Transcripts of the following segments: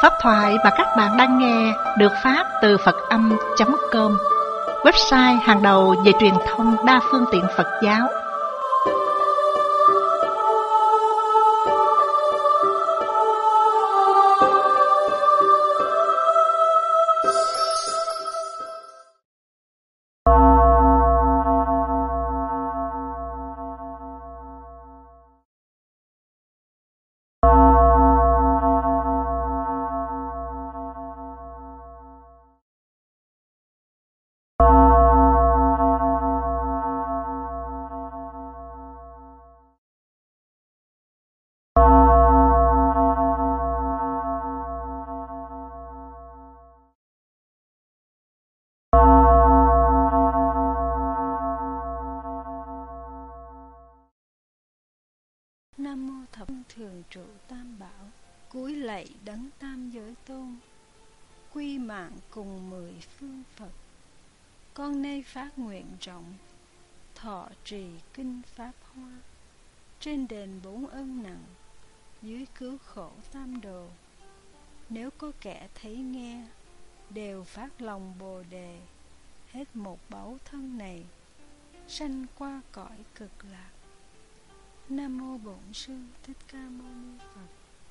Pháp thoại mà các bạn đang nghe được phát từ Phật-âm.com, website hàng đầu về truyền thông đa phương tiện Phật giáo. Nam mô thập thường trụ tam bảo, cúi lạy đấng tam giới tôn, quy mạng cùng 10 phương Phật. Con nay phát nguyện rộng, thọ trì kinh Pháp Hoa, trên đền 4 ân nặng, dưới cứu khổ tam đồ. Nếu có kẻ thấy nghe, đều phát lòng Bồ Đề, hết một báu thân này, sanh qua cõi cực lạc. Nam mô Bổn Sư Thích Ca Mâu Ni Phật.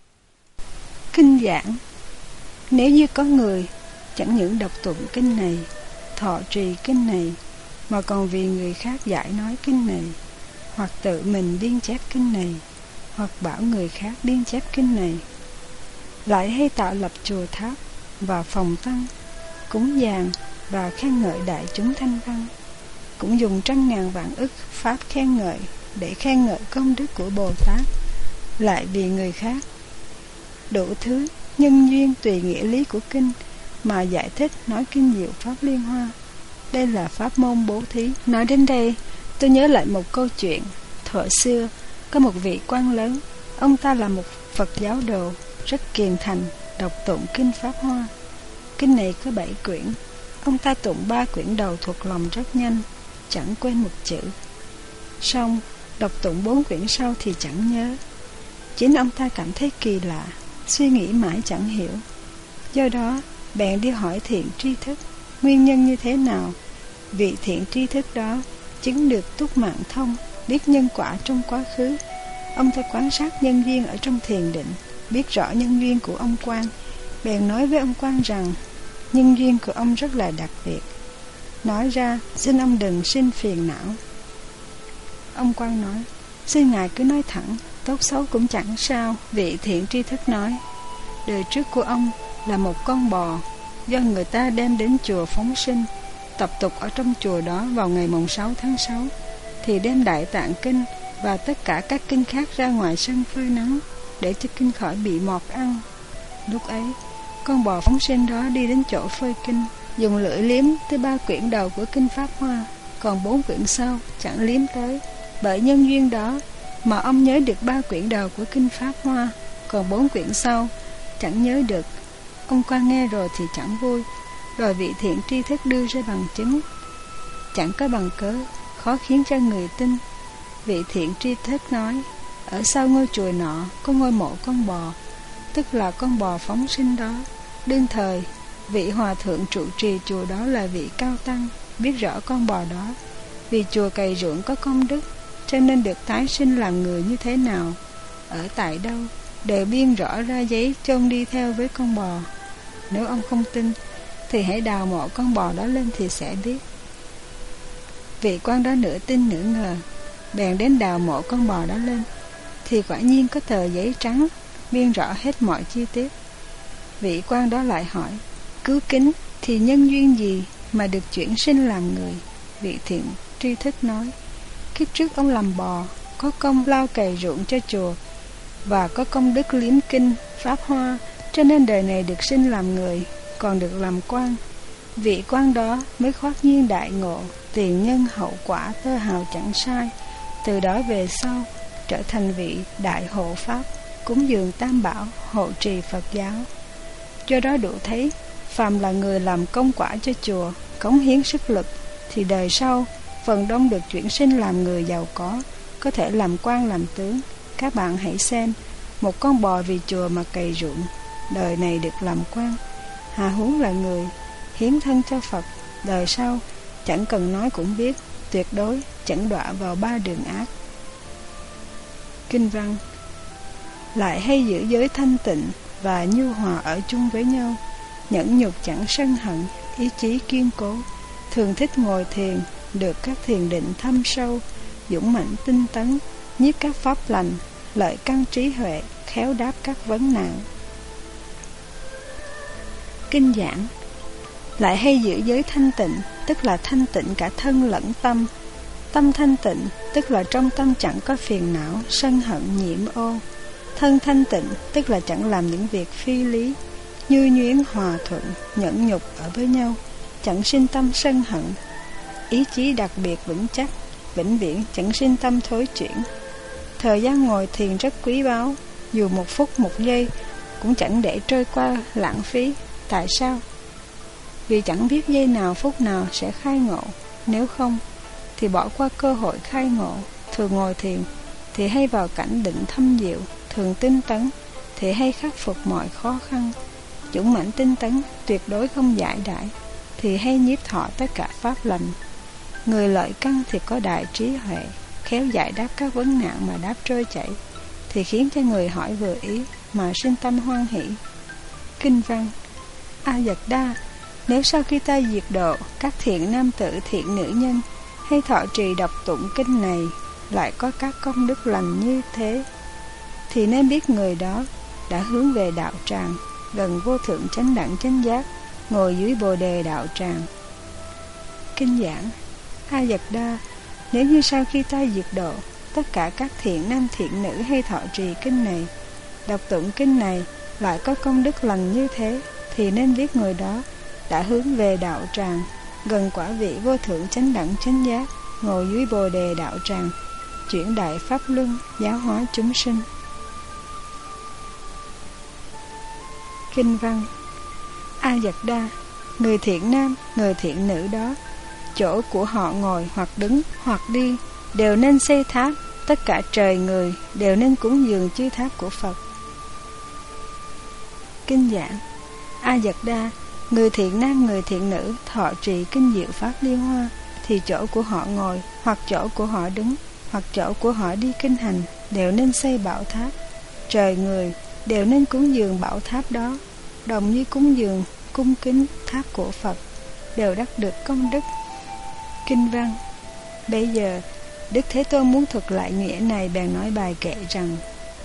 Kinh giảng: nếu như có người chẳng những đọc tụng kinh này, thọ trì kinh này, mà còn vì người khác giải nói kinh này, hoặc tự mình biên chép kinh này, hoặc bảo người khác biên chép kinh này, lại hay tạo lập chùa tháp và phòng tăng, cúng dường và khen ngợi đại chúng thanh văn, cũng dùng 100.000 vạn ức pháp khen ngợi để khen ngợi công đức của Bồ Tát, lại vì người khác đủ thứ nhân duyên tùy nghĩa lý của kinh mà giải thích nói kinh diệu pháp liên hoa. Đây là pháp môn bố thí. Nói đến đây, tôi nhớ lại một câu chuyện. Thuở xưa có một vị quan lớn, ông ta là một Phật giáo đồ rất kiền thành, đọc tụng kinh Pháp Hoa. Kinh này có 7 quyển, ông ta tụng 3 quyển đầu thuộc lòng rất nhanh, chẳng quên một chữ. Xong đọc tụng 4 quyển sau thì chẳng nhớ. Chính ông ta cảm thấy kỳ lạ, suy nghĩ mãi chẳng hiểu. Do đó bèn đi hỏi thiện tri thức nguyên nhân như thế nào. Vị thiện tri thức đó chứng được túc mạng thông, biết nhân quả trong quá khứ. Ông ta quan sát nhân duyên ở trong thiền định, biết rõ nhân duyên của ông quan, bèn nói với ông quan rằng nhân duyên của ông rất là đặc biệt, nói ra xin ông đừng sinh phiền não. Ông quan nói: xin ngài cứ nói thẳng, tốt xấu cũng chẳng sao. Vị thiện tri thức nói: đời trước của ông là một con bò, do người ta đem đến chùa phóng sinh. Tập tục ở trong chùa đó vào ngày mùng 6 tháng 6 thì đem Đại Tạng Kinh và tất cả các kinh khác ra ngoài sân phơi nắng, để cho kinh khỏi bị mọt ăn. Lúc ấy, con bò phóng sinh đó đi đến chỗ phơi kinh, dùng lưỡi liếm tới 3 quyển đầu của kinh Pháp Hoa, còn 4 quyển sau chẳng liếm tới. Bởi nhân duyên đó mà ông nhớ được 3 quyển đầu của kinh Pháp Hoa, còn 4 quyển sau chẳng nhớ được. Ông quan nghe rồi thì chẳng vui, rồi vị thiện tri thức đưa ra bằng chứng. Chẳng có bằng cớ, khó khiến cho người tin. Vị thiện tri thức nói: ở sau ngôi chùa nọ có ngôi mộ con bò, tức là con bò phóng sinh đó. Đương thời, vị hòa thượng trụ trì chùa đó là vị cao tăng, biết rõ con bò đó. Vì chùa cày ruộng có công đức, cho nên được tái sinh làm người như thế nào, ở tại đâu, đều biên rõ ra giấy chôn đi theo với con bò. Nếu ông không tin thì hãy đào mộ con bò đó lên thì sẽ biết. Vị quan đó nửa tin nửa ngờ, bèn đến đào mộ con bò đó lên, thì quả nhiên có tờ giấy trắng biên rõ hết mọi chi tiết. Vị quan đó lại hỏi: cứu kính thì nhân duyên gì mà được chuyển sinh làm người? Vị thiện tri thức nói: kiếp trước ông làm bò, có công lao cày ruộng cho chùa, và có công đức liếm kinh Pháp Hoa, cho nên đời này được sinh làm người, còn được làm quan. Vị quan đó mới khoác nhiên đại ngộ, tiền nhân hậu quả tơ hào chẳng sai. Từ đó về sau trở thành vị đại hộ pháp, cúng dường tam bảo, hộ trì Phật giáo. Do đó đủ thấy, phàm là người làm công quả cho chùa, cống hiến sức lực, thì đời sau phần đông được chuyển sinh làm người giàu có thể làm quan làm tướng. Các bạn hãy xem, một con bò vì chùa mà cày ruộng, đời này được làm quan, hà huống là người hiến thân cho Phật, đời sau chẳng cần nói cũng biết, tuyệt đối chẳng đọa vào ba đường ác. Kinh văn: lại hay giữ giới thanh tịnh và nhu hòa ở chung với nhau, nhẫn nhục chẳng sân hận, ý chí kiên cố, thường thích ngồi thiền, được các thiền định thâm sâu, dũng mãnh tinh tấn, nhiếp các pháp lành, lợi căn trí huệ, khéo đáp các vấn nạn. Kinh giảng: lại hay giữ giới thanh tịnh, tức là thanh tịnh cả thân lẫn tâm. Tâm thanh tịnh, tức là trong tâm chẳng có phiền não, sân hận, nhiễm ô. Thân thanh tịnh, tức là chẳng làm những việc phi lý, như nhuyễn hòa thuận, nhẫn nhục ở với nhau, chẳng sinh tâm sân hận. Ý chí đặc biệt vững chắc, vĩnh viễn chẳng sinh tâm thối chuyển. Thời gian ngồi thiền rất quý báu, dù một phút một giây cũng chẳng để trôi qua lãng phí. Tại sao? Vì chẳng biết giây nào phút nào sẽ khai ngộ. Nếu không thì bỏ qua cơ hội khai ngộ. Thường ngồi thiền thì hay vào cảnh định thâm diệu, thường tinh tấn thì hay khắc phục mọi khó khăn. Dũng mãnh tinh tấn, tuyệt đối không giải đãi thì hay nhiếp thọ tất cả pháp lành. Người lợi căn thì có đại trí huệ, khéo giải đáp các vấn nạn mà đáp trôi chảy, thì khiến cho người hỏi vừa ý mà sinh tâm hoan hỷ. Kinh văn: A Dật Đa, nếu sau khi ta diệt độ, các thiện nam tử thiện nữ nhân hay thọ trì đọc tụng kinh này lại có các công đức lành như thế, thì nên biết người đó đã hướng về đạo tràng, gần vô thượng chánh đẳng chánh giác, ngồi dưới bồ đề đạo tràng. Kinh giảng: A Dật Đa, nếu như sau khi ta diệt độ, tất cả các thiện nam thiện nữ hay thọ trì kinh này, đọc tụng kinh này lại có công đức lành như thế, thì nên biết người đó đã hướng về đạo tràng, gần quả vị vô thượng chánh đẳng chánh giác, ngồi dưới bồ đề đạo tràng, chuyển đại pháp luân, giáo hóa chúng sinh. Kinh văn: A Dật Đa, người thiện nam, người thiện nữ đó, chỗ của họ ngồi hoặc đứng hoặc đi đều nên xây tháp, tất cả trời người đều nên cúng dường chư tháp của Phật. Kinh giảng: A Dật Đa, người thiện nam, người thiện nữ thọ trì kinh diệu pháp Liên Hoa, thì chỗ của họ ngồi hoặc chỗ của họ đứng hoặc chỗ của họ đi kinh hành đều nên xây bảo tháp. Trời người đều nên cúng dường bảo tháp đó, đồng như cúng dường cung kính tháp của Phật, đều đắc được công đức. Kinh văn: bây giờ Đức Thế Tôn muốn thuật lại nghĩa này, bèn nói bài kệ rằng: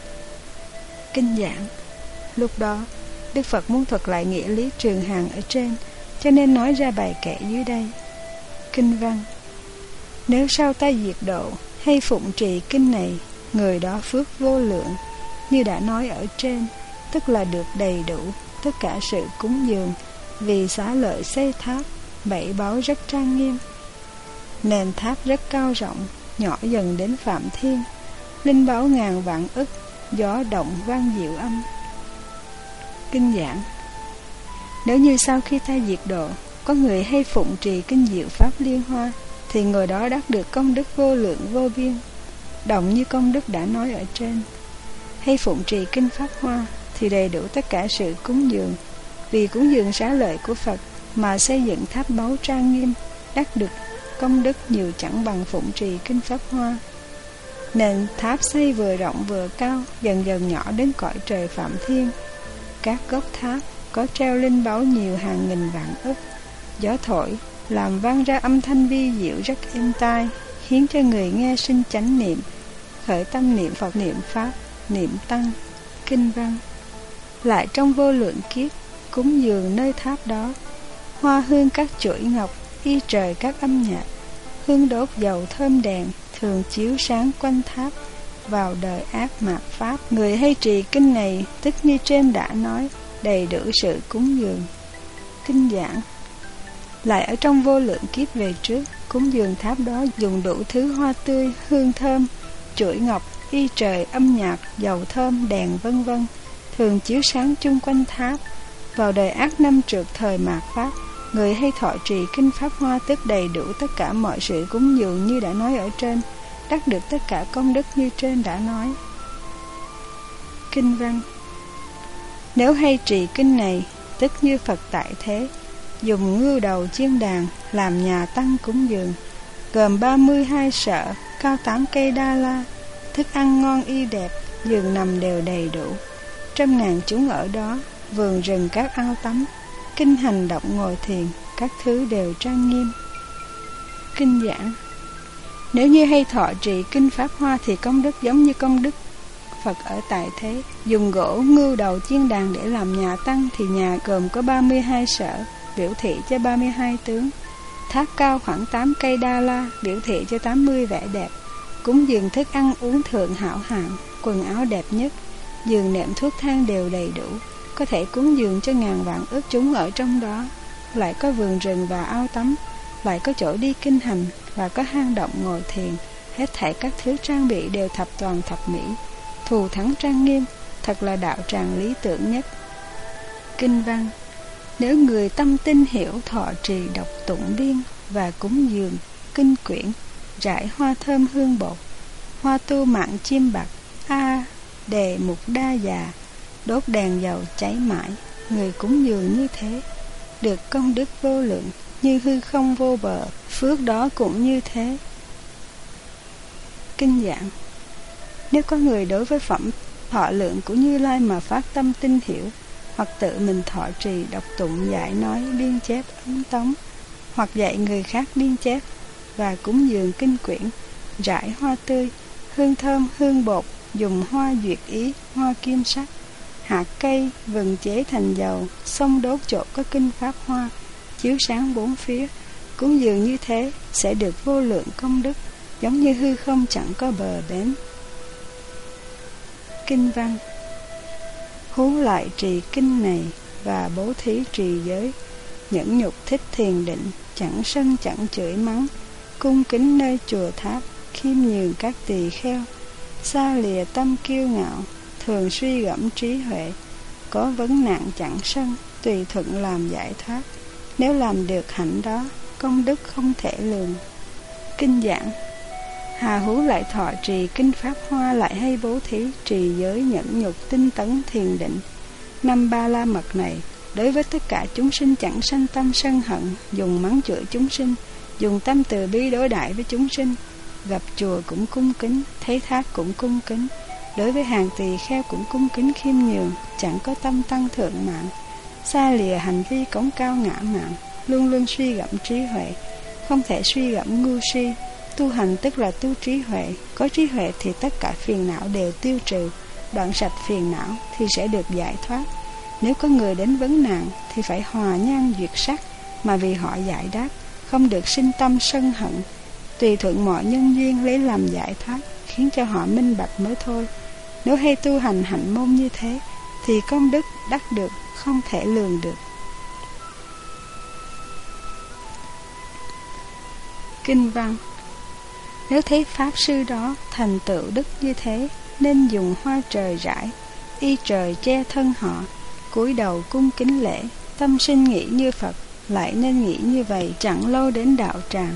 Kinh giảng: lúc đó Đức Phật muốn thuật lại nghĩa lý trường hàng ở trên, cho nên nói ra bài kệ dưới đây. Kinh văn: nếu sau ta diệt độ hay phụng trì kinh này, người đó phước vô lượng, như đã nói ở trên, tức là được đầy đủ tất cả sự cúng dường, vì xá lợi xây tháp, bảy báu rất trang nghiêm. Nền tháp rất cao rộng, nhỏ dần đến Phạm Thiên, linh báu ngàn vạn ức, gió động vang diệu âm. Kinh giảng: nếu như sau khi ta diệt độ, có người hay phụng trì kinh diệu pháp Liên Hoa, thì người đó đắc được công đức vô lượng vô biên, đồng như công đức đã nói ở trên. Hay phụng trì kinh Pháp Hoa thì đầy đủ tất cả sự cúng dường, vì cúng dường xá lợi của Phật mà xây dựng tháp báu trang nghiêm, đắc được công đức nhiều chẳng bằng phụng trì kinh Pháp Hoa. Nền tháp xây vừa rộng vừa cao, dần dần nhỏ đến cõi trời Phạm Thiên. Các gốc tháp có treo linh báu nhiều hàng nghìn vạn ức, gió thổi làm vang ra âm thanh vi diệu rất êm tai, khiến cho người nghe sinh chánh niệm, khởi tâm niệm Phật, niệm Pháp, niệm Tăng. Kinh văn: lại trong vô lượng kiếp, cúng dường nơi tháp đó, hoa hương các chuỗi ngọc, y trời các âm nhạc, hương đốt dầu thơm đèn, thường chiếu sáng quanh tháp. Vào đời ác mạt pháp, người hay trì kinh này, tức như trên đã nói, đầy đủ sự cúng dường. Kinh giảng: lại ở trong vô lượng kiếp về trước, cúng dường tháp đó dùng đủ thứ hoa tươi, hương thơm, chuỗi ngọc, y trời, âm nhạc, dầu thơm, đèn vân vân, thường chiếu sáng chung quanh tháp. Vào đời ác năm trượt thời mạt pháp, người hay thọ trì kinh Pháp Hoa, tức đầy đủ tất cả mọi sự cúng dường như đã nói ở trên, đắc được tất cả công đức như trên đã nói. Kinh văn: Nếu hay trì kinh này, tức như Phật tại thế, dùng ngưu đầu chiên đàn làm nhà tăng cúng dường, gồm 32 sợ, cao 8 cây đa la, thức ăn ngon y đẹp, giường nằm đều đầy đủ. 100.000 chúng ở đó, vườn rừng các ao tắm, kinh hành động ngồi thiền, các thứ đều trang nghiêm. Kinh giảng: nếu như hay thọ trì kinh Pháp Hoa thì công đức giống như công đức Phật ở tại thế. Dùng gỗ ngưu đầu chiên đàn để làm nhà tăng thì nhà gồm có 32 sở, biểu thị cho 32 tướng. Tháp cao khoảng 8 cây đa la, biểu thị cho 80 vẻ đẹp. Cúng dường thức ăn uống thượng hảo hạng, quần áo đẹp nhất, giường nệm thuốc thang đều đầy đủ, có thể cúng dường cho ngàn vạn ước chúng ở trong đó. Lại có vườn rừng và ao tắm, lại có chỗ đi kinh hành, và có hang động ngồi thiền. Hết thảy các thứ trang bị đều thập toàn thập mỹ, thù thắng trang nghiêm, thật là đạo tràng lý tưởng nhất. Kinh văn: nếu người tâm tinh hiểu thọ trì đọc tụng liên và cúng dường kinh quyển, rải hoa thơm hương bột, hoa tu mạng chim bạc, đề mục đa già, đốt đèn dầu cháy mãi, người cúng dường như thế được công đức vô lượng, như hư không vô bờ, phước đó cũng như thế. Kinh giảng: nếu có người đối với phẩm thọ lượng của Như Lai mà phát tâm tin hiểu, hoặc tự mình thọ trì đọc tụng dạy nói biên chép ấn tống, hoặc dạy người khác biên chép và cúng dường kinh quyển, rải hoa tươi, hương thơm, hương bột, dùng hoa duyệt ý, hoa kim sắc, hạt cây, vừng chế thành dầu, xông đốt chỗ có kinh Pháp Hoa, chiếu sáng bốn phía, cúng dường như thế sẽ được vô lượng công đức, giống như hư không chẳng có bờ bến. Kinh văn: hú lại trì kinh này và bố thí trì giới, nhẫn nhục thích thiền định, chẳng sân chẳng chửi mắng, cung kính nơi chùa tháp, khiêm nhường các tỳ kheo, xa lìa tâm kiêu ngạo, thường suy gẫm trí huệ, có vấn nạn chẳng sân, tùy thuận làm giải thoát. Nếu làm được hạnh đó, công đức không thể lường. Kinh giảng: hà hú lại thọ trì kinh Pháp Hoa, lại hay bố thí trì giới nhẫn nhục tinh tấn thiền định. 5 ba la mật này đối với tất cả chúng sinh chẳng sanh tâm sân hận, dùng mắng chửi chúng sinh, dùng tâm từ bi đối đãi với chúng sinh, gặp chùa cũng cung kính, thấy tháp cũng cung kính, đối với hàng tỳ kheo cũng cung kính khiêm nhường, chẳng có tâm tăng thượng mạng, xa lìa hành vi cống cao ngã mạn, luôn luôn suy gẫm trí huệ, không thể suy gẫm ngu si. Tu hành tức là tu trí huệ, có trí huệ thì tất cả phiền não đều tiêu trừ, đoạn sạch phiền não thì sẽ được giải thoát. Nếu có người đến vấn nạn thì phải hòa nhan duyệt sắc, mà vì họ giải đáp, không được sinh tâm sân hận, tùy thuận mọi nhân duyên lấy làm giải thoát, khiến cho họ minh bạch mới thôi. Nếu hay tu hành hạnh môn như thế thì công đức đắc được không thể lường được. Kinh văn: nếu thấy Pháp Sư đó thành tựu đức như thế, nên dùng hoa trời rải, y trời che thân họ, cúi đầu cung kính lễ, tâm sinh nghĩ như Phật, lại nên nghĩ như vậy, chẳng lâu đến đạo tràng.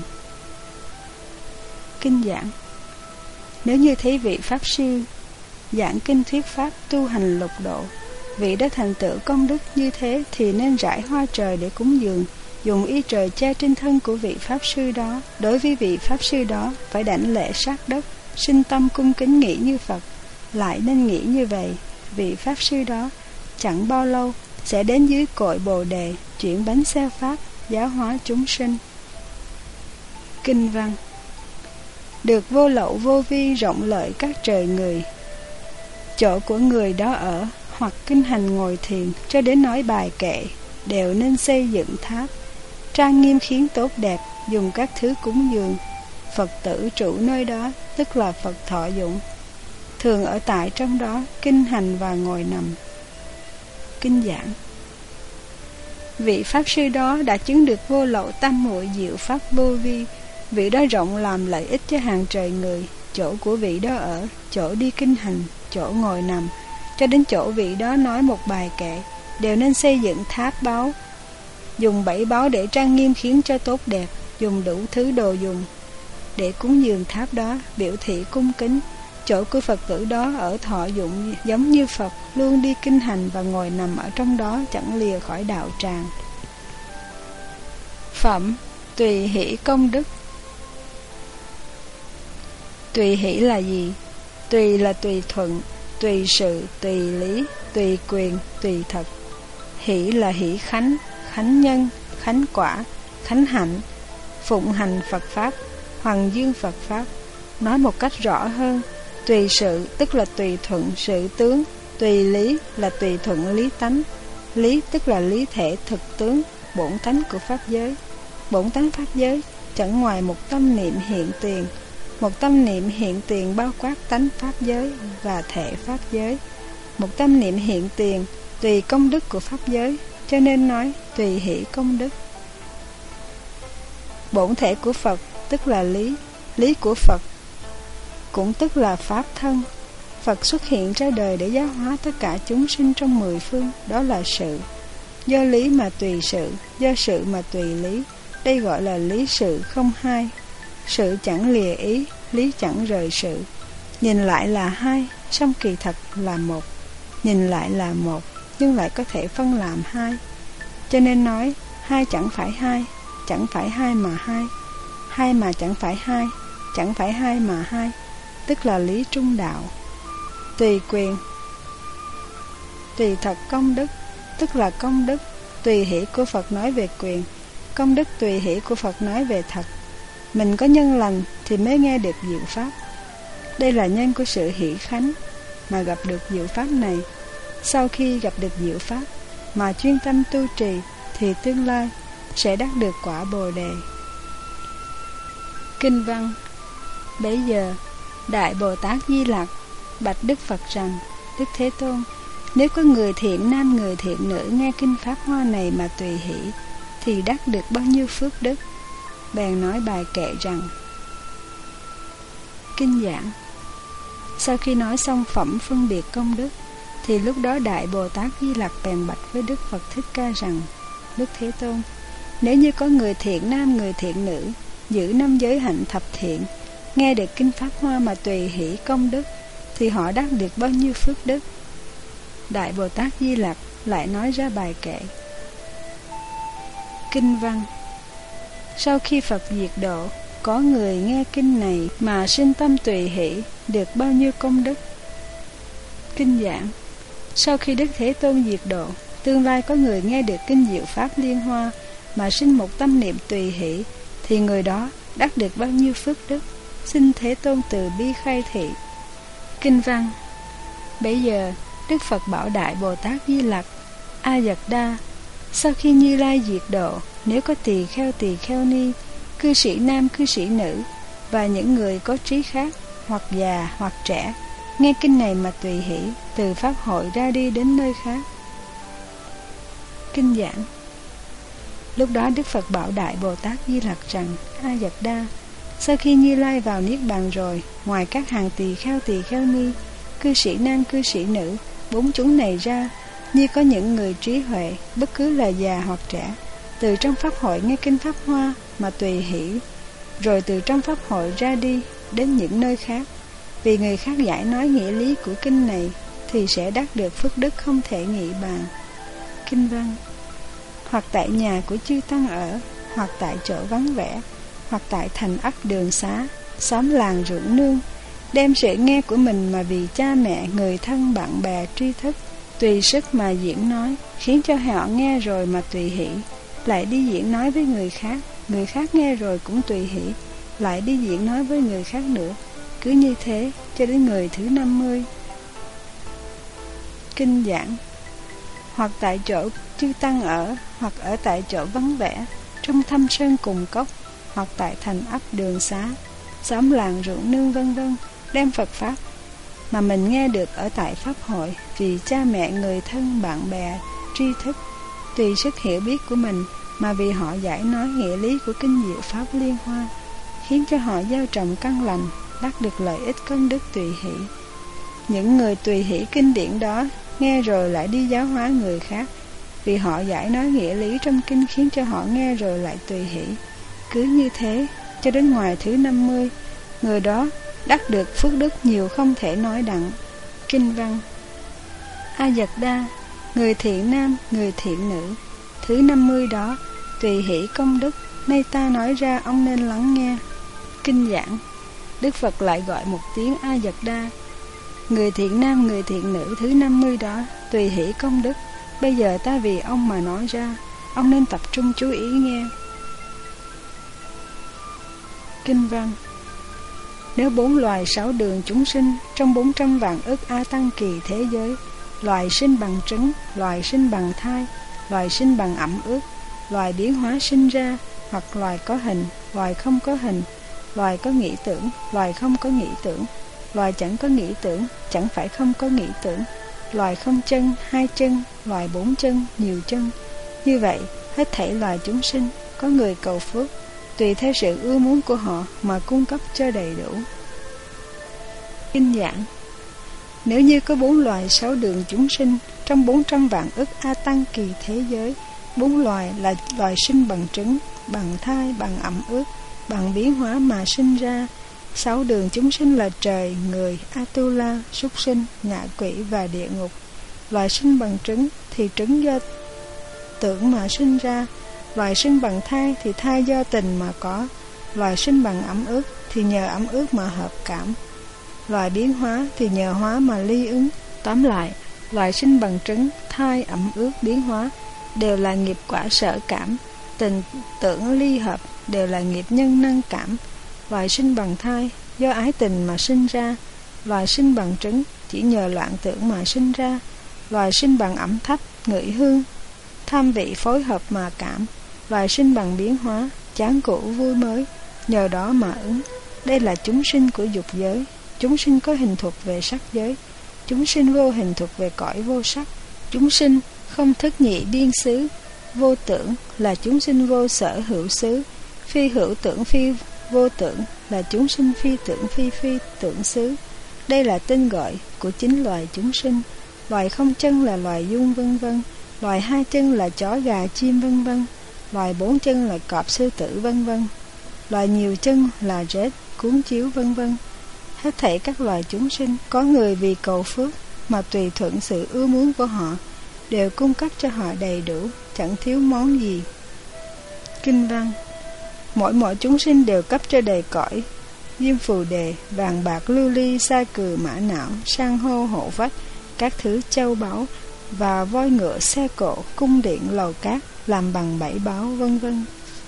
Kinh giảng: nếu như thấy vị Pháp Sư giảng kinh thuyết Pháp tu hành lục độ, vị đã thành tựu công đức như thế thì nên rải hoa trời để cúng dường, dùng y trời che trên thân của vị Pháp Sư đó. Đối với vị Pháp Sư đó phải đảnh lễ sát đất, sinh tâm cung kính nghĩ như Phật, lại nên nghĩ như vậy, vị Pháp Sư đó chẳng bao lâu sẽ đến dưới cội Bồ Đề, chuyển bánh xe Pháp, giáo hóa chúng sinh. Kinh văn: được vô lậu vô vi rộng lợi các trời người, chỗ của người đó ở, hoặc kinh hành ngồi thiền cho đến nói bài kệ, đều nên xây dựng tháp, trang nghiêm khiến tốt đẹp, dùng các thứ cúng dường. Phật tử trụ nơi đó, tức là Phật thọ dụng, thường ở tại trong đó, kinh hành và ngồi nằm. Kinh giảng: vị Pháp Sư đó đã chứng được vô lậu tam muội diệu Pháp vô vi, vị đó rộng làm lợi ích cho hàng trời người, chỗ của vị đó ở, chỗ đi kinh hành, chỗ ngồi nằm, cho đến chỗ vị đó nói một bài kệ, đều nên xây dựng tháp báu, dùng 7 báu để trang nghiêm khiến cho tốt đẹp, dùng đủ thứ đồ dùng để cúng dường tháp đó, biểu thị cung kính, Chỗ của Phật tử đó ở thọ dụng giống như Phật, luôn đi kinh hành và ngồi nằm ở trong đó, chẳng lìa khỏi đạo tràng. Phẩm tùy hỷ công đức. Tùy hỷ là gì? Tùy là tùy thuận, tùy sự, tùy lý, tùy quyền, tùy thật. Hỷ là hỷ khánh, khánh nhân, khánh quả, khánh hạnh, phụng hành Phật Pháp, hoằng dương Phật Pháp. Nói một cách rõ hơn, tùy sự tức là tùy thuận sự tướng, tùy lý là tùy thuận lý tánh. Lý tức là lý thể thực tướng, bổn tánh của Pháp giới. Bổn tánh Pháp giới chẳng ngoài một tâm niệm hiện tiền. Một tâm niệm hiện tiền bao quát tánh Pháp giới và thể Pháp giới. Một tâm niệm hiện tiền tùy công đức của Pháp giới, cho nên nói tùy hỷ công đức. Bổn thể của Phật tức là lý, lý của Phật cũng tức là Pháp thân. Phật xuất hiện ra đời để giáo hóa tất cả chúng sinh trong 10 phương, đó là sự. Do lý mà tùy sự, do sự mà tùy lý. Đây gọi là lý sự không hai. Sự chẳng lìa ý, lý chẳng rời sự. Nhìn lại là hai, song kỳ thật là một. Nhìn lại là một, nhưng lại có thể phân làm hai. Cho nên nói, hai chẳng phải hai, chẳng phải hai mà hai. Hai mà chẳng phải hai, chẳng phải hai mà hai, tức là lý trung đạo. Tùy quyền, tùy thật công đức, tức là công đức. Tùy hỷ của Phật nói về quyền, công đức tùy hỷ của Phật nói về thật. Mình có nhân lành thì mới nghe được diệu pháp. Đây là nhân của sự hỷ khánh mà gặp được diệu pháp này. Sau khi gặp được diệu pháp mà chuyên tâm tu trì thì tương lai sẽ đắc được quả Bồ Đề. Kinh văn. Bấy giờ Đại Bồ Tát Di Lặc bạch Đức Phật rằng: Đức Thế Tôn, nếu có người thiện nam người thiện nữ nghe kinh Pháp Hoa này mà tùy hỷ thì đắc được bao nhiêu phước đức? Bèn nói bài kệ rằng: Kinh giảng. Sau khi nói xong phẩm phân biệt công đức thì lúc đó Đại Bồ Tát Di Lặc bèn bạch với Đức Phật Thích Ca rằng: Đức Thế Tôn, nếu như có người thiện nam người thiện nữ giữ 5 giới hạnh thập thiện, nghe được kinh Pháp Hoa mà tùy hỷ công đức thì họ đắc được bao nhiêu phước đức? Đại Bồ Tát Di Lặc lại nói ra bài kệ. Kinh văn. Sau khi Phật diệt độ, có người nghe kinh này mà sinh tâm tùy hỷ, được bao nhiêu công đức? Kinh giảng. Sau khi Đức Thế Tôn diệt độ, tương lai có người nghe được kinh Diệu Pháp Liên Hoa mà sinh một tâm niệm tùy hỷ, thì người đó đắc được bao nhiêu phước đức? Xin Thế Tôn từ bi khai thị. Kinh văn. Bấy giờ Đức Phật bảo Đại Bồ Tát Di Lặc: A Dật Đa, sau khi Như Lai diệt độ, nếu có tỳ kheo ni, cư sĩ nam cư sĩ nữ và những người có trí khác, hoặc già hoặc trẻ, nghe kinh này mà tùy hỷ, từ pháp hội ra đi đến nơi khác. Kinh giảng. Lúc đó Đức Phật bảo Đại Bồ Tát Di Lặc rằng: A Dật Đa, sau khi Như Lai vào Niết Bàn rồi, ngoài các hàng tỳ kheo ni, cư sĩ nam cư sĩ nữ, 4 chúng này ra, như có những người trí huệ, bất cứ là già hoặc trẻ, từ trong pháp hội nghe kinh Pháp Hoa mà tùy hỷ, rồi từ trong pháp hội ra đi đến những nơi khác, vì người khác giải nói nghĩa lý của kinh này thì sẽ đắc được phước đức không thể nghĩ bàn. Kinh văn. Hoặc tại nhà của chư tăng ở, hoặc tại chỗ vắng vẻ, hoặc tại thành ấp đường xá, xóm làng ruộng nương, đem sự nghe của mình mà vì cha mẹ, người thân, bạn bè tri thức, tùy sức mà diễn nói, khiến cho họ nghe rồi mà tùy hỷ, lại đi diễn nói với người khác nghe rồi cũng tùy hỷ, lại đi diễn nói với người khác nữa, cứ như thế cho đến người thứ 50. Kinh giảng. Hoặc tại chỗ chư tăng ở, hoặc ở tại chỗ vắng vẻ, trong thâm sơn cùng cốc, hoặc tại thành ấp đường xá, xóm làng ruộng nương vân vân, đem Phật Pháp mà mình nghe được ở tại Pháp hội, vì cha mẹ, người thân, bạn bè, tri thức, tùy sức hiểu biết của mình mà vì họ giải nói nghĩa lý của kinh Diệu Pháp Liên Hoa, khiến cho họ gieo trồng căn lành, đắc được lợi ích công đức tùy hỷ. Những người tùy hỷ kinh điển đó nghe rồi lại đi giáo hóa người khác, vì họ giải nói nghĩa lý trong kinh khiến cho họ nghe rồi lại tùy hỷ. Cứ như thế cho đến ngoài thứ 50, người đó đắc được phước đức nhiều không thể nói đặng. Kinh văn: A Dật Đa, người thiện nam, người thiện nữ, thứ 50 đó tùy hỷ công đức, nay ta nói ra ông nên lắng nghe. Kinh giảng: Đức Phật lại gọi một tiếng A Dật Đa, người thiện nam, người thiện nữ, thứ 50 đó tùy hỷ công đức, bây giờ ta vì ông mà nói ra, ông nên tập trung chú ý nghe. Kinh văn: Nếu 4 loài 6 đường chúng sinh trong 400 vạn ức A Tăng kỳ thế giới, loài sinh bằng trứng, loài sinh bằng thai, loài sinh bằng ẩm ướt, loài biến hóa sinh ra, hoặc loài có hình, loài không có hình, loài có nghĩ tưởng, loài không có nghĩ tưởng, loài chẳng có nghĩ tưởng, chẳng phải không có nghĩ tưởng, loài không chân, 2 chân, loài 4 chân, nhiều chân. Như vậy, hết thảy loài chúng sinh, có người cầu phước, tùy theo sự ưa muốn của họ mà cung cấp cho đầy đủ. Kinh giảng: Nếu như có 4 loài 6 đường chúng sinh trong 400 vạn ức A Tăng kỳ thế giới, 4 loài là loài sinh bằng trứng, bằng thai, bằng ẩm ướt, bằng biến hóa mà sinh ra. 6 đường chúng sinh là trời, người, Atula, súc sinh, ngạ quỷ và địa ngục. Loài sinh bằng trứng thì trứng do tưởng mà sinh ra, loài sinh bằng thai thì thai do tình mà có, loài sinh bằng ẩm ướt thì nhờ ẩm ướt mà hợp cảm, loài biến hóa thì nhờ hóa mà ly ứng. Tóm lại, loài sinh bằng trứng, thai, ẩm ướt, biến hóa đều là nghiệp quả sở cảm, tình tưởng ly hợp đều là nghiệp nhân năng cảm. Loài sinh bằng thai do ái tình mà sinh ra, loài sinh bằng trứng chỉ nhờ loạn tưởng mà sinh ra, loài sinh bằng ẩm thấp, ngửi hương, tham vị phối hợp mà cảm, loài sinh bằng biến hóa, chán cũ vui mới, nhờ đó mà ứng. Đây là chúng sinh của dục giới. Chúng sinh có hình thuộc về sắc giới, chúng sinh vô hình thuộc về cõi vô sắc. Chúng sinh không thức nhị biên xứ, vô tưởng là chúng sinh vô sở hữu xứ, phi hữu tưởng phi vô tưởng là chúng sinh phi tưởng phi tưởng xứ. Đây là tên gọi của 9 loài chúng sinh. Loài không chân là loài dung vân vân, loài 2 chân là chó gà chim vân vân, loài 4 chân là cọp sư tử vân vân, loài nhiều chân là rết, cuốn chiếu vân vân. Hết thảy các loài chúng sinh, có người vì cầu phước mà tùy thuận sự ưa muốn của họ, đều cung cấp cho họ đầy đủ, chẳng thiếu món gì. Kinh văn: Mỗi chúng sinh đều cấp cho đầy cõi, diêm phù đề, vàng bạc lưu ly, sa cừ mã não, san hô hộ vách, các thứ châu báu và voi ngựa, xe cộ, cung điện, lầu cát làm bằng 7 báu vân vân.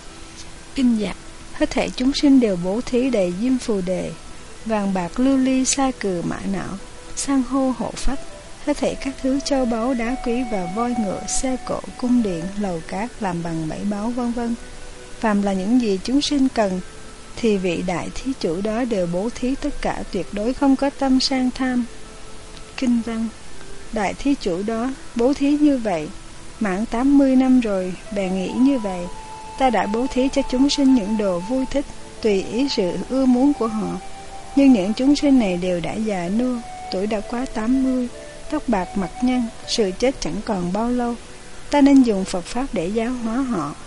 Kinh giảng: Hết thảy chúng sinh đều bố thí đầy diêm phù đề, vàng bạc lưu ly, sa cừ mã não, san hô hộ phách, hết thảy các thứ châu báu đá quý và voi ngựa, xe cộ, cung điện, lầu cát làm bằng 7 báu vân vân. Phàm là những gì chúng sinh cần thì vị đại thí chủ đó đều bố thí tất cả, tuyệt đối không có tâm sang tham. Kinh văn: Đại thí chủ đó bố thí như vậy, mãn 80 năm rồi bèn nghĩ như vậy: ta đã bố thí cho chúng sinh những đồ vui thích, tùy ý sự ưa muốn của họ, nhưng những chúng sinh này đều đã già nua, tuổi đã quá 80, tóc bạc mặt nhăn, sự chết chẳng còn bao lâu. Ta nên dùng Phật Pháp để giáo hóa họ.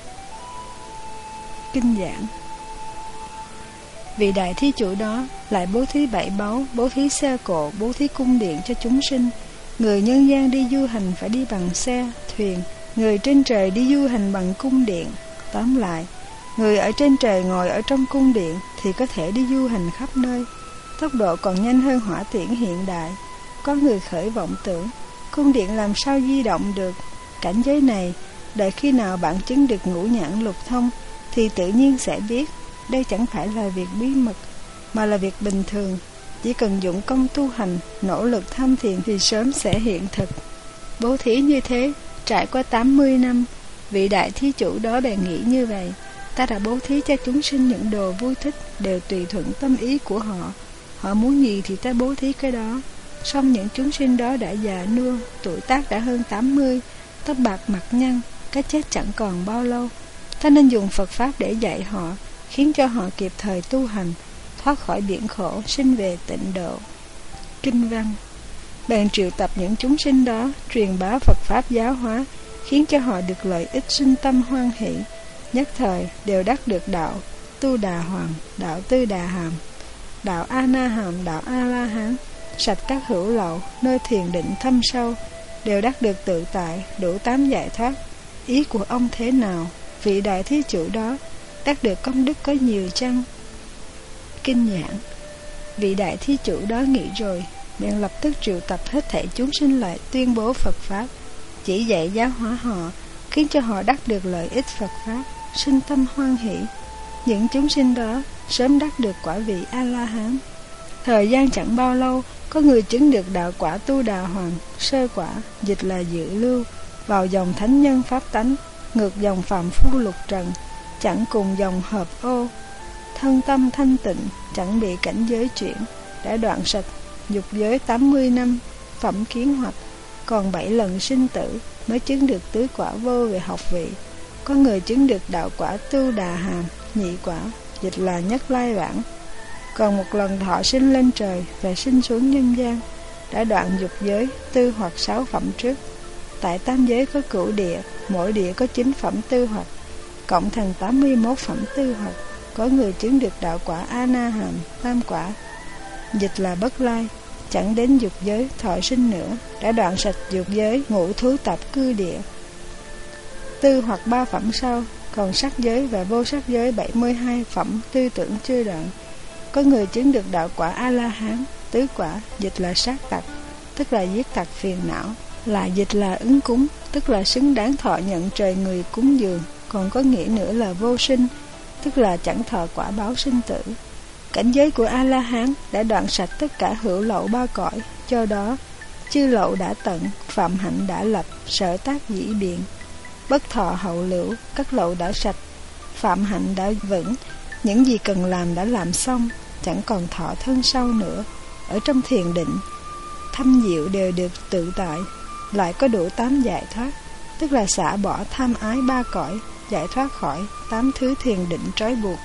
Kinh giảng: Vị đại thí chủ đó lại bố thí 7 báu, bố thí xe cộ, bố thí cung điện cho chúng sinh. Người nhân gian đi du hành phải đi bằng xe, thuyền, người trên trời đi du hành bằng cung điện. Tóm lại, người ở trên trời ngồi ở trong cung điện thì có thể đi du hành khắp nơi, tốc độ còn nhanh hơn hỏa tiễn hiện đại. Có người khởi vọng tưởng, cung điện làm sao di động được? Cảnh giới này, đợi khi nào bạn chứng được ngũ nhãn lục thông thì tự nhiên sẽ biết. Đây chẳng phải là việc bí mật, mà là việc bình thường. Chỉ cần dụng công tu hành, nỗ lực tham thiền thì sớm sẽ hiện thực. Bố thí như thế, trải qua 80 năm, vị đại thí chủ đó bèn nghĩ như vậy: ta đã bố thí cho chúng sinh những đồ vui thích, đều tùy thuận tâm ý của họ. Họ muốn gì thì ta bố thí cái đó. Song những chúng sinh đó đã già nua, tuổi tác đã hơn 80, tóc bạc mặt nhăn, cái chết chẳng còn bao lâu. Ta nên dùng Phật Pháp để dạy họ, khiến cho họ kịp thời tu hành, thoát khỏi biển khổ, sinh về tịnh độ. Kinh văn: Bèn triệu tập những chúng sinh đó, truyền bá Phật Pháp giáo hóa, khiến cho họ được lợi ích sinh tâm hoan hỷ, nhất thời đều đắc được đạo Tu Đà Hoàng, đạo Tư Đà Hàm. đạo A Na Hàm, đạo A La Hán, sạch các hữu lậu, nơi thiền định thâm sâu, đều đắc được tự tại, đủ 8 giải thoát. Ý của ông thế nào? Vị đại thí chủ đó đắc được công đức có nhiều chăng? Kinh giảng. Vị đại thí chủ đó nghĩ rồi, bèn lập tức triệu tập hết thảy chúng sinh lại, tuyên bố Phật Pháp, chỉ dạy giáo hóa họ, khiến cho họ đắc được lợi ích Phật Pháp, sinh tâm hoan hỷ. Những chúng sinh đó sớm đắc được quả vị A-la-hán. Thời gian chẳng bao lâu, có người chứng được đạo quả Tu Đà Hoàng, sơ quả, dịch là dự lưu, vào dòng thánh nhân pháp tánh, ngược dòng phàm phu lục trần, chẳng cùng dòng hợp ô. Thân tâm thanh tịnh, chẳng bị cảnh giới chuyển, đã đoạn sạch dục giới 80 năm, phẩm kiến hoạch, còn 7 lần sinh tử mới chứng được tứ quả vô về học vị. Có người chứng được đạo quả Tu Đà Hàm, nhị quả, dịch là nhất lai vãng, còn một lần thọ sinh lên trời và sinh xuống nhân gian, đã đoạn dục giới 4 hoặc 6 phẩm trước. Tại tam giới có cửu địa, mỗi địa có 9 phẩm tư hoặc, cộng thành 81 phẩm tư hoặc. Có người chứng được đạo quả A Na Hàm, tam quả, dịch là bất lai, chẳng đến dục giới thọ sinh nữa, đã đoạn sạch dục giới ngũ thú tạp cư địa. 4 hoặc 3 phẩm sau, còn sắc giới và vô sắc giới 72 phẩm tư tưởng chưa đoạn. Có người chứng được đạo quả A-la-hán, tứ quả, dịch là sát tặc, tức là giết tặc phiền não, là dịch là ứng cúng, tức là xứng đáng thọ nhận trời người cúng dường, còn có nghĩa nữa là vô sinh, tức là chẳng thọ quả báo sinh tử. Cảnh giới của A-la-hán đã đoạn sạch tất cả hữu lậu 3 cõi, do đó chư lậu đã tận, phạm hạnh đã lập, sở tác dĩ biện, bất thọ hậu lưu, các lậu đã sạch, phạm hạnh đã vững, những gì cần làm đã làm xong, chẳng còn thọ thân sau nữa. Ở trong thiền định thâm diệu đều được tự tại, lại có đủ 8 giải thoát, tức là xả bỏ tham ái 3 cõi, giải thoát khỏi 8 thứ thiền định trói buộc.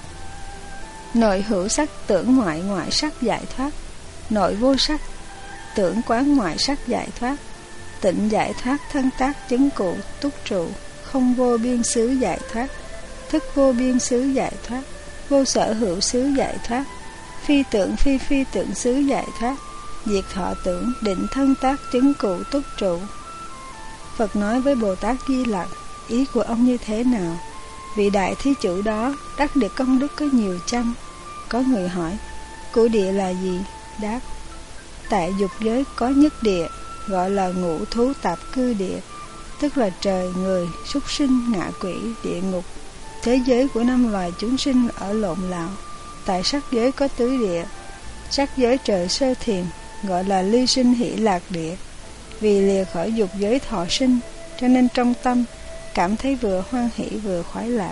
Nội hữu sắc tưởng ngoại ngoại sắc giải thoát, nội vô sắc tưởng quán ngoại sắc giải thoát, tịnh giải thoát thân tác chứng cụ túc trụ, không vô biên xứ giải thoát, thức vô biên xứ giải thoát, vô sở hữu xứ giải thoát, phi tưởng phi phi tưởng xứ giải thoát, diệt thọ tưởng định thân tác chứng cụ túc trụ. Phật nói với Bồ Tát Di Lặc, ý của ông như thế nào? Vị đại thí chủ đó đắc được công đức có nhiều chăng? Có người hỏi, cửu địa là gì? Đáp, tại dục giới có nhất địa, gọi là ngũ thú tạp cư địa, tức là trời, người, súc sinh, ngạ quỷ, địa ngục, thế giới của 5 loài chúng sinh ở lộn lạo. Tại sắc giới có tứ địa, sắc giới trời sơ thiền, gọi là ly sinh hỷ lạc địa. Vì lìa khỏi dục giới thọ sinh, cho nên trong tâm cảm thấy vừa hoan hỷ vừa khoái lạc.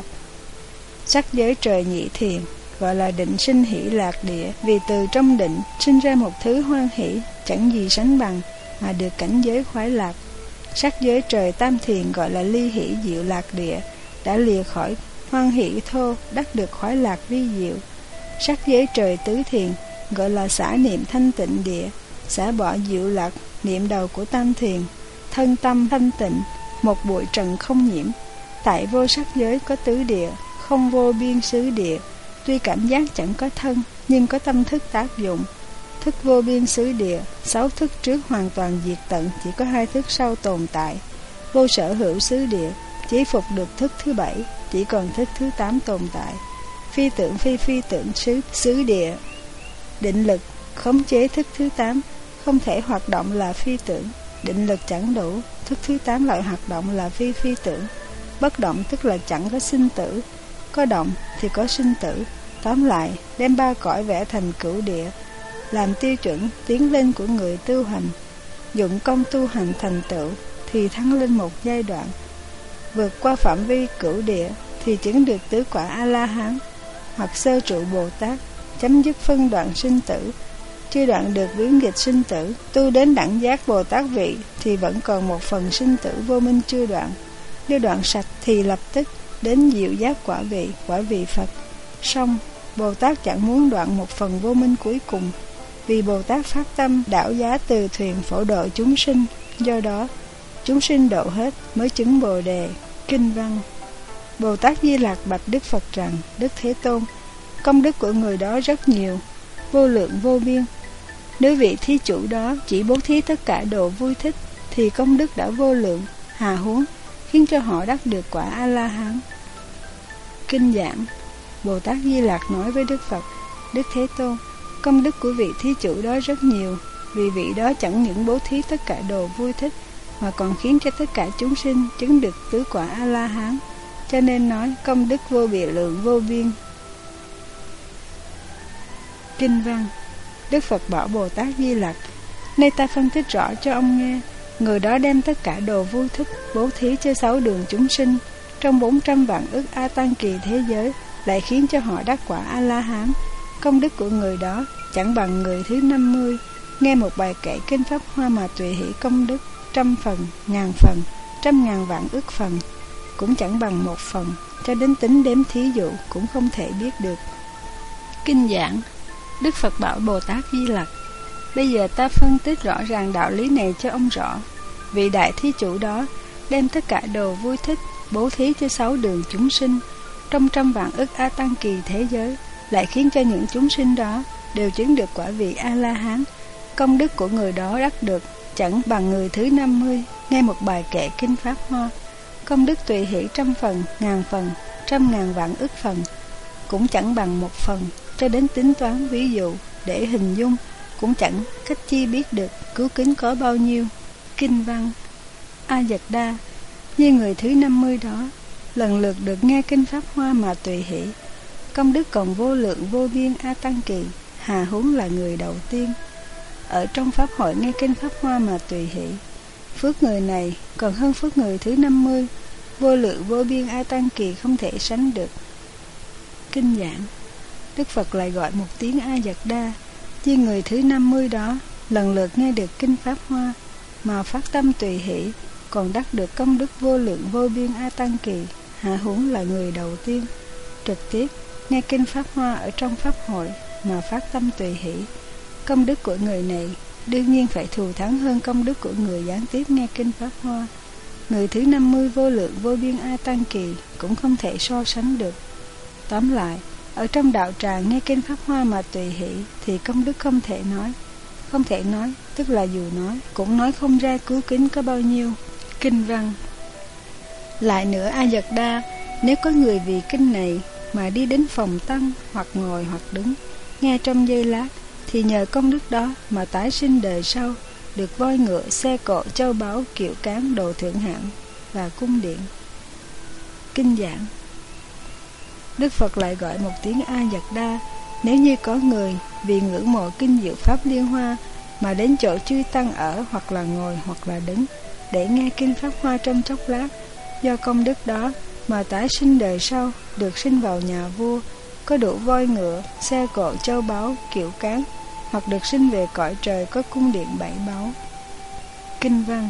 Sắc giới trời nhị thiền, gọi là định sinh hỷ lạc địa, vì từ trong định sinh ra một thứ hoan hỷ chẳng gì sánh bằng, mà được cảnh giới khoái lạc. Sắc giới trời tam thiền, gọi là ly hỷ diệu lạc địa, đã lìa khỏi hoan hỷ thô, đắc được khoái lạc vi diệu. Sắc giới trời tứ thiền, gọi là xả niệm thanh tịnh địa, xả bỏ diệu lạc niệm đầu của tam thiền, thân tâm thanh tịnh, một bụi trần không nhiễm. Tại vô sắc giới có tứ địa, không vô biên xứ địa, tuy cảm giác chẳng có thân, nhưng có tâm thức tác dụng. Thức vô biên xứ địa, 6 thức trước hoàn toàn diệt tận, chỉ có 2 thức sau tồn tại. Vô sở hữu xứ địa, chỉ phục được thức thứ 7, chỉ còn thức thứ 8 tồn tại. Phi tưởng phi phi tưởng xứ địa, định lực khống chế thức thứ 8, không thể hoạt động là phi tưởng. Định lực chẳng đủ, thức thứ 8 lại hoạt động là phi phi tưởng. Bất động tức là chẳng có sinh tử, có động thì có sinh tử. Tóm lại, đem 3 cõi vẽ thành cửu địa, làm tiêu chuẩn tiến lên của người tu hành. Dụng công tu hành thành tựu thì thăng lên một giai đoạn, vượt qua phạm vi cửu địa thì chứng được tứ quả A-la-hán hoặc sơ trụ Bồ Tát, chấm dứt phân đoạn sinh tử. Chưa đoạn được biến nghịch sinh tử, tu đến đẳng giác Bồ Tát vị thì vẫn còn một phần sinh tử vô minh chưa đoạn. Nếu đoạn sạch thì lập tức đến diệu giác quả vị Phật. Song Bồ Tát chẳng muốn đoạn một phần vô minh cuối cùng, vì Bồ Tát phát tâm đảo giá từ thuyền phổ độ chúng sinh, do đó chúng sinh độ hết mới chứng Bồ đề. Kinh văn: Bồ Tát Di Lặc bạch Đức Phật rằng, Đức Thế Tôn, công đức của người đó rất nhiều, vô lượng vô biên. Nếu vị thí chủ đó chỉ bố thí tất cả đồ vui thích thì công đức đã vô lượng, hà huống khiến cho họ đắc được quả A-la-hán. Kinh giảng. Bồ Tát Di Lặc nói với Đức Phật: Đức Thế Tôn, công đức của vị thí chủ đó rất nhiều, vì vị đó chẳng những bố thí tất cả đồ vui thích mà còn khiến cho tất cả chúng sinh chứng được tứ quả A-la-hán, cho nên nói công đức vô bì lượng vô biên. Kinh văn. Đức Phật bảo Bồ Tát Di Lặc: Nay ta phân tích rõ cho ông nghe. Người đó đem tất cả đồ vui thích bố thí cho 6 đường chúng sinh trong 400 vạn ức A Tăng kỳ thế giới, lại khiến cho họ đắc quả A-la-hán. Công đức của người đó chẳng bằng người thứ 50 nghe một bài kệ kinh Pháp Hoa mà tùy hỷ công đức 100 phần, 1000 phần, 100.000 vạn ức phần, cũng chẳng bằng 1 phần, cho đến tính đếm thí dụ cũng không thể biết được. Kinh giảng. Đức Phật bảo Bồ Tát Di Lặc: Bây giờ ta phân tích rõ ràng đạo lý này cho ông rõ. Vị đại thí chủ đó đem tất cả đồ vui thích bố thí cho 6 đường chúng sinh trong 100 vạn ức A Tăng kỳ thế giới, lại khiến cho những chúng sinh đó đều chứng được quả vị A-la-hán. Công đức của người đó đắc được chẳng bằng người thứ 50 nghe một bài kệ kinh Pháp Hoa. Công đức tùy hỷ 100 phần, 1000 phần, 100.000 vạn ức phần, cũng chẳng bằng 1 phần, cho đến tính toán ví dụ để hình dung cũng chẳng cách chi biết được cứu kính có bao nhiêu. Kinh văn. A Dật Đa, như người thứ 50 đó lần lượt được nghe kinh Pháp Hoa mà tùy hỷ, công đức còn vô lượng vô biên A Tăng kỳ, hà huống là người đầu tiên ở trong pháp hội nghe kinh Pháp Hoa mà tùy hỷ. Phước người này còn hơn phước người thứ 50, vô lượng vô biên A Tăng kỳ không thể sánh được. Kinh giảng. Đức Phật lại gọi một tiếng A Dật Đa, như người thứ 50 đó lần lượt nghe được kinh Pháp Hoa mà phát tâm tùy hỷ, còn đắc được công đức vô lượng vô biên A Tăng kỳ, hạ huống là người đầu tiên trực tiếp nghe kinh Pháp Hoa ở trong pháp hội mà phát tâm tùy hỷ. Công đức của người này đương nhiên phải thù thắng hơn công đức của người gián tiếp nghe kinh Pháp Hoa. Người thứ 50 vô lượng vô biên A Tăng kỳ cũng không thể so sánh được. Tóm lại, ở trong đạo tràng nghe kinh Pháp Hoa mà tùy hỷ thì công đức không thể nói. Không thể nói, tức là dù nói cũng nói không ra cứu kính có bao nhiêu. Kinh văn. Lại nữa A Dật Đa, nếu có người vì kinh này mà đi đến phòng tăng hoặc ngồi hoặc đứng nghe trong giây lát, thì nhờ công đức đó mà tái sinh đời sau, được voi ngựa, xe cộ, châu báu, kiệu cán, đồ thượng hạng và cung điện. Kinh giảng. Đức Phật lại gọi một tiếng A Dật Đa, nếu như có người vì ngưỡng mộ kinh diệu pháp Liên Hoa mà đến chỗ chư tăng ở, hoặc là ngồi hoặc là đứng, để nghe kinh Pháp Hoa trong chốc lát, do công đức đó mà tái sinh đời sau, được sinh vào nhà vua, có đủ voi ngựa, xe cộ, châu báu, kiệu cán, hoặc được sinh về cõi trời có cung điện 7 báu. Kinh văn.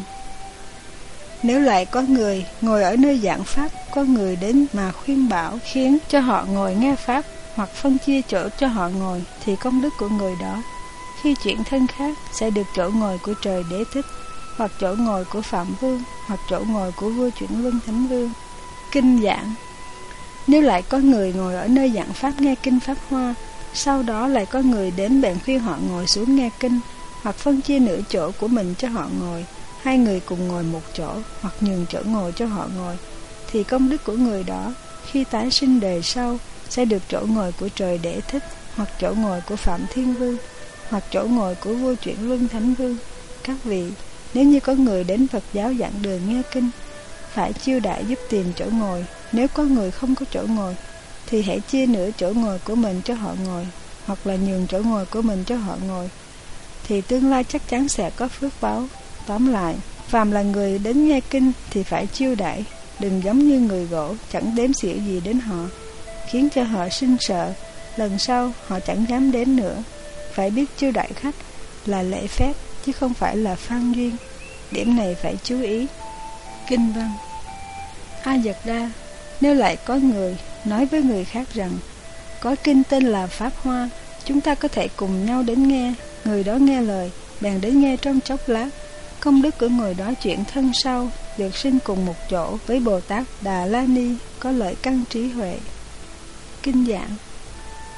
Nếu lại có người ngồi ở nơi giảng pháp, có người đến mà khuyên bảo, khiến cho họ ngồi nghe pháp, hoặc phân chia chỗ cho họ ngồi, thì công đức của người đó khi chuyển thân khác sẽ được chỗ ngồi của trời Đế Thích, hoặc chỗ ngồi của Phạm Vương, hoặc chỗ ngồi của vua Chuyển Luân Thánh Vương. Kinh giảng. Nếu lại có người ngồi ở nơi giảng pháp nghe kinh Pháp Hoa, sau đó lại có người đến bèn khuyên họ ngồi xuống nghe kinh, hoặc phân chia nửa chỗ của mình cho họ ngồi, 2 người cùng ngồi một chỗ, hoặc nhường chỗ ngồi cho họ ngồi, thì công đức của người đó khi tái sinh đời sau sẽ được chỗ ngồi của trời Đế Thích, hoặc chỗ ngồi của Phạm Thiên Vương, hoặc chỗ ngồi của vua Chuyển Luân Thánh Vương. Các vị, nếu như có người đến Phật giáo giảng đường nghe kinh, phải chiêu đãi giúp tìm chỗ ngồi. Nếu có người không có chỗ ngồi, thì hãy chia nửa chỗ ngồi của mình cho họ ngồi, hoặc là nhường chỗ ngồi của mình cho họ ngồi, thì tương lai chắc chắn sẽ có phước báo. Tóm lại, phàm là người đến nghe kinh thì phải chiêu đãi, đừng giống như người gỗ chẳng đếm xỉa gì đến họ, khiến cho họ sinh sợ, lần sau họ chẳng dám đến nữa. Phải biết chiêu đãi khách là lễ phép, chứ không phải là phan duyên. Điểm này phải chú ý. Kinh văn. A Dật Đa, nếu lại có người nói với người khác rằng có kinh tên là Pháp Hoa, chúng ta có thể cùng nhau đến nghe. Người đó nghe lời, bèn đến nghe trong chốc lát. Công đức của người đó chuyển thân sau, được sinh cùng một chỗ với Bồ Tát Đà La Ni, có lợi căn trí huệ. Kinh giảng.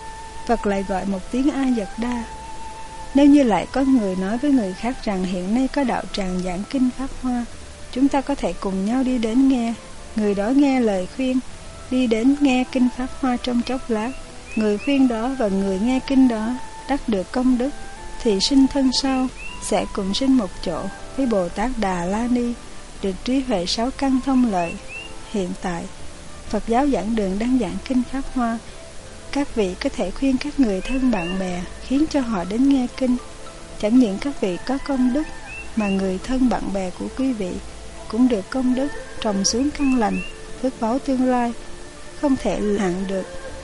Phật lại gọi một tiếng A Dật Đa. Nếu như lại có người nói với người khác rằng hiện nay có đạo tràng giảng kinh Pháp Hoa, chúng ta có thể cùng nhau đi đến nghe. Người đó nghe lời khuyên, đi đến nghe kinh Pháp Hoa trong chốc lát. Người khuyên đó và người nghe kinh đó đắc được công đức, thì sinh thân sau sẽ cùng sinh một chỗ với Bồ Tát Đà La Ni, được trí huệ 6 căn thông lợi. Hiện tại, Phật giáo giảng đường đang giảng kinh Pháp Hoa. Các vị có thể khuyên các người thân bạn bè, khiến cho họ đến nghe kinh. Chẳng những các vị có công đức, mà người thân bạn bè của quý vị cũng được công đức trồng xuống căn lành, phước báo tương lai, không thể hạn được.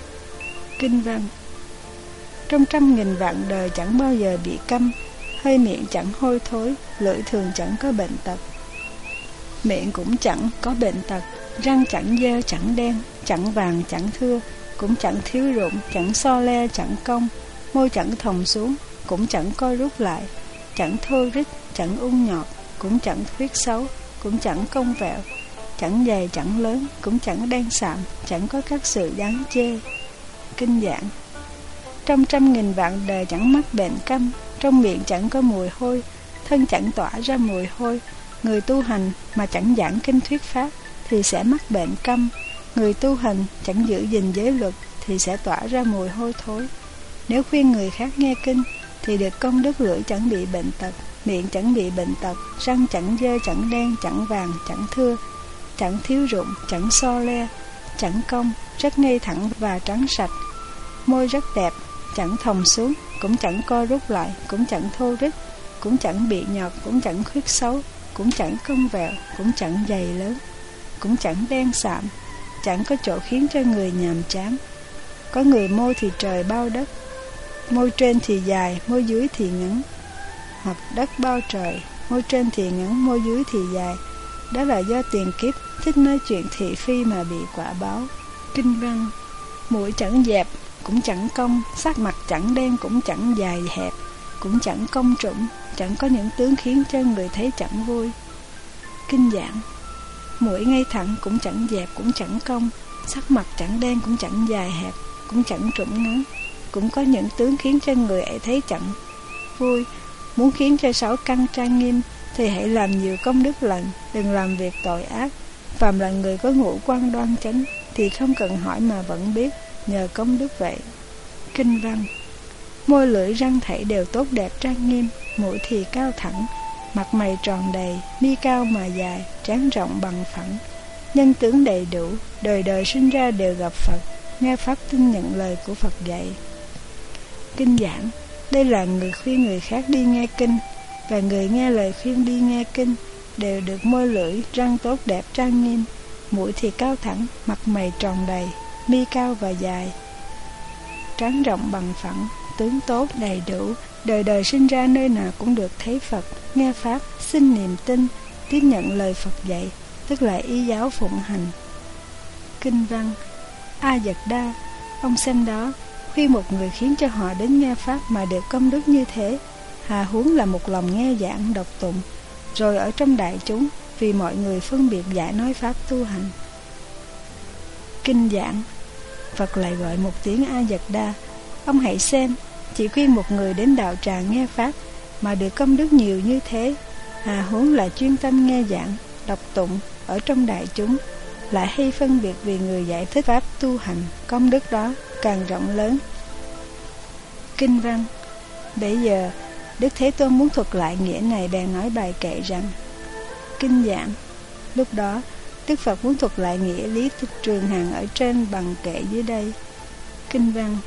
Kinh văn: trong 100.000 vạn đời chẳng bao giờ bị câm, hơi miệng chẳng hôi thối, lưỡi thường chẳng có bệnh tật. Miệng cũng chẳng có bệnh tật, răng chẳng dơ chẳng đen, chẳng vàng chẳng thưa, cũng chẳng thiếu rụng, chẳng so le chẳng cong, môi chẳng thòng xuống, cũng chẳng co rút lại, chẳng thô rít, chẳng ung nhọt, cũng chẳng khuyết xấu, cũng chẳng cong vẹo, chẳng dày chẳng lớn, cũng chẳng đen sạm, chẳng có các sự đáng chê. Kinh giảng: trong 100.000 vạn đời chẳng mắc bệnh câm, trong miệng chẳng có mùi hôi, thân chẳng tỏa ra mùi hôi. Người tu hành mà chẳng giảng kinh thuyết pháp thì sẽ mắc bệnh câm. Người tu hành chẳng giữ gìn giới luật thì sẽ tỏa ra mùi hôi thối. Nếu khuyên người khác nghe kinh thì được công đức lưỡi chẳng bị bệnh tật, miệng chẳng bị bệnh tật, răng chẳng dơ chẳng đen, chẳng vàng chẳng thưa, chẳng thiếu rụng, chẳng so le, chẳng cong, rất ngay thẳng và trắng sạch. Môi rất đẹp, chẳng thòng xuống, cũng chẳng co rút lại, cũng chẳng thô rít, cũng chẳng bị nhọt, cũng chẳng khuyết xấu, cũng chẳng cong vẹo, cũng chẳng dày lớn, cũng chẳng đen sạm, chẳng có chỗ khiến cho người nhàm chán. Có người môi thì trời bao đất, môi trên thì dài, môi dưới thì ngắn, hoặc đất bao trời, môi trên thì ngắn, môi dưới thì dài. Đó là do tiền kiếp thích nói chuyện thị phi mà bị quả báo. Kinh văn: mũi chẳng dẹp, cũng chẳng cong, sắc mặt chẳng đen, cũng chẳng dài hẹp, cũng chẳng cong trũng, chẳng có những tướng khiến cho người thấy chẳng vui. Kinh giảng: mũi ngay thẳng, cũng chẳng dẹp, cũng chẳng cong, sắc mặt chẳng đen, cũng chẳng dài hẹp, cũng chẳng trũng ngắn, cũng có những tướng khiến cho người ấy thấy chẳng vui. Muốn khiến cho 6 căn trang nghiêm thì hãy làm nhiều công đức lành, đừng làm việc tội ác. Phàm là người có ngũ quan đoan chánh thì không cần hỏi mà vẫn biết, nhờ công đức vậy. Kinh văn: môi lưỡi răng thảy đều tốt đẹp trang nghiêm, mũi thì cao thẳng, mặt mày tròn đầy, mi cao mà dài, trán rộng bằng phẳng, nhân tướng đầy đủ, đời đời sinh ra đều gặp Phật, nghe pháp tin nhận lời của Phật dạy. Kinh giảng: đây là người khuyên người khác đi nghe kinh, và người nghe lời khuyên đi nghe kinh đều được môi lưỡi răng tốt đẹp trang nghiêm, mũi thì cao thẳng, mặt mày tròn đầy, mi cao và dài, trán rộng bằng phẳng, tướng tốt đầy đủ, đời đời sinh ra nơi nào cũng được thấy Phật, nghe pháp, xin niềm tin, tiếp nhận lời Phật dạy, tức là y giáo phụng hành. Kinh văn: A Dật Đa, ông xem đó, khuyên một người khiến cho họ đến nghe pháp mà được công đức như thế, hà huống là một lòng nghe giảng đọc tụng, rồi ở trong đại chúng vì mọi người phân biệt giải nói pháp tu hành. Kinh giảng: Phật lại gọi một tiếng A Dật Đa, ông hãy xem, chỉ khuyên một người đến đạo tràng nghe pháp mà được công đức nhiều như thế, hà huống là chuyên tâm nghe giảng đọc tụng ở trong đại chúng, lại hay phân biệt vì người giải thích pháp tu hành, công đức đó càng rộng lớn. Kinh văn: bây giờ Đức Thế Tôn muốn thuật lại nghĩa này, bèn nói bài kệ rằng: Kinh giảng: lúc đó Đức Phật muốn thuật lại nghĩa lý trường hàng ở trên bằng kệ dưới đây. Kinh văn: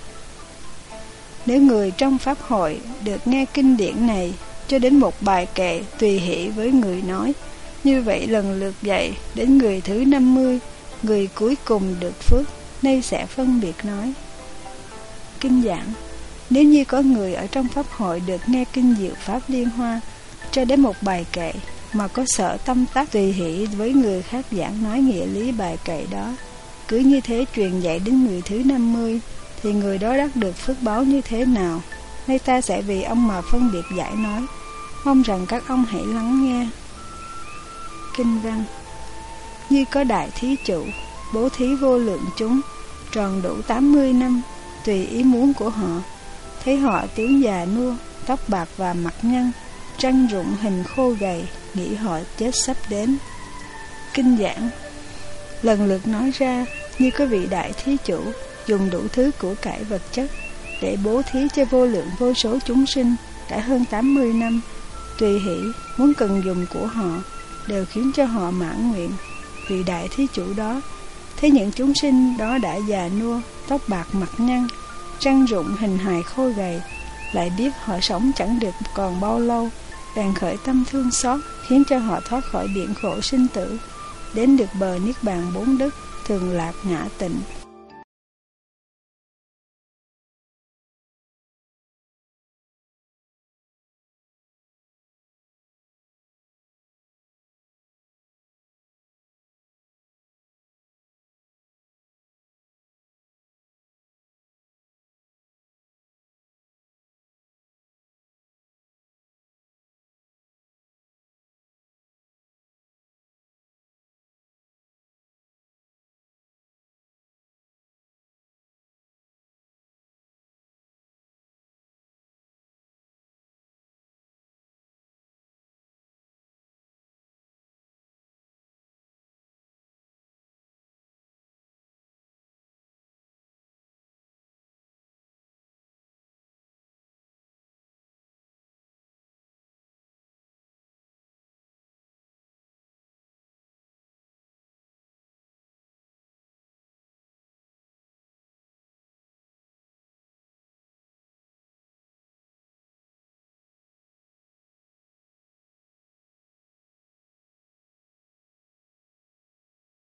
nếu người trong pháp hội được nghe kinh điển này cho đến một bài kệ tùy hỷ với người nói, như vậy lần lượt dạy đến người thứ 50, người cuối cùng được phước, nay sẽ phân biệt nói. Kinh giảng: nếu như có người ở trong pháp hội được nghe kinh diệu pháp liên hoa cho đến một bài kệ mà có sở tâm tác tùy hỷ với người khác giảng nói nghĩa lý bài kệ đó, cứ như thế truyền dạy đến người thứ 50, thì người đó đắc được phước báo như thế nào? Nay ta sẽ vì ông mà phân biệt giải nói, mong rằng các ông hãy lắng nghe. Kinh văn: như có đại thí chủ bố thí vô lượng chúng, tròn đủ 80 năm, tùy ý muốn của họ. Thấy họ tướng già nua, tóc bạc và mặt nhăn, răng rụng hình khô gầy, nghĩ họ chết sắp đến. Kinh giảng lần lượt nói ra, như có vị đại thí chủ dùng đủ thứ của cải vật chất để bố thí cho vô lượng vô số chúng sinh đã hơn 80 năm, tùy hỷ muốn cần dùng của họ đều khiến cho họ mãn nguyện. Vị đại thí chủ đó thấy những chúng sinh đó đã già nua, tóc bạc mặt nhăn, răng rụng hình hài khô gầy, lại biết họ sống chẳng được còn bao lâu, bèn khởi tâm thương xót, khiến cho họ thoát khỏi biển khổ sinh tử, đến được bờ niết bàn bốn đức, thường lạc ngã tịnh.